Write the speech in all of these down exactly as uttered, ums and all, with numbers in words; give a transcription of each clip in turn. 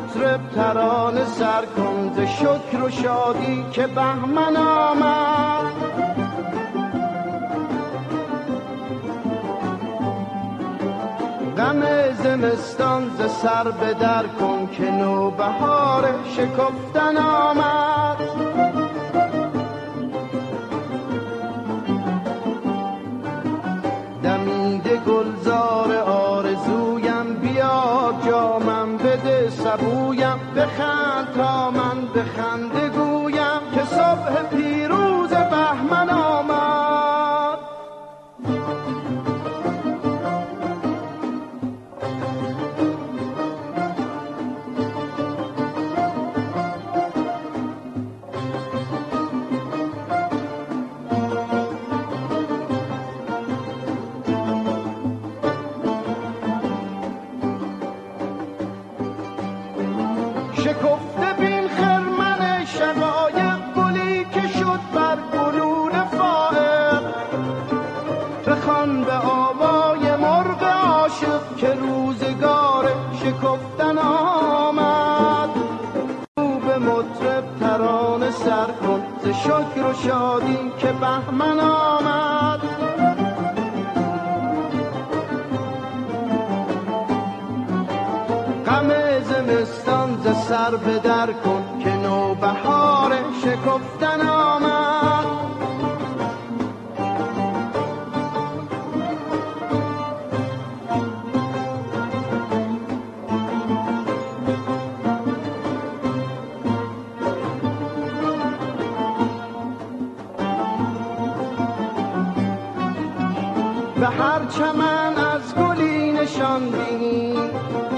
مطرب ترانه سر کن ز شکر و شادی که بهمن آمد. غم زمستان ز سر به در کن که نوبهار شکفتن آمد. دمیده گلزار آرزویم بیار جامم بده سبویم بخند تا من بخنده گویم که صبح پیروز بهمن آمد. شکفته بین خرمن شقایق گلی که شد بر گلون فائق. بخوان به آوای مرغ عاشق که روزگار شکفتن آمد. او به مطرب ترانه سر کن ز شکر و شادی که بهمن آمد. غم زمستان ز سر به در کن که نوبهار شکفتن آمد. به هر چمن از گلی نشان بین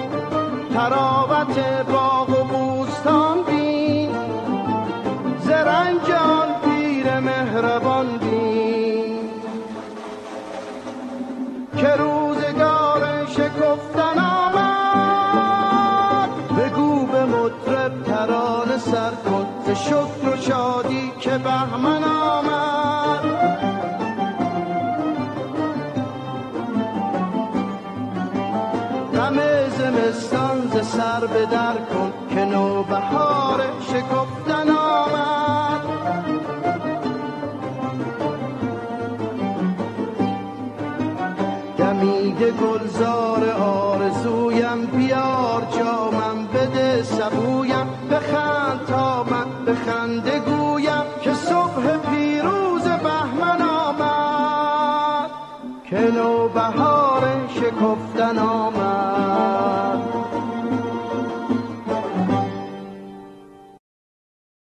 تراوت باغ و بوستان بین. ز رنج آن پیر مهربان بین که روزگار شکفتن آمد. بگو به مطرب ترانه سر کن ز شکر و شادی که بهمن آمد. غم زمستان ز سر به در کن که نوبهار شکفتن آمد. دمیده گلزار آرزویم بیار جامم بده سبویم بخند تا من بخنده گویم که صبح پیروز بهمن آمد. که نوبهار شکفتن آمد.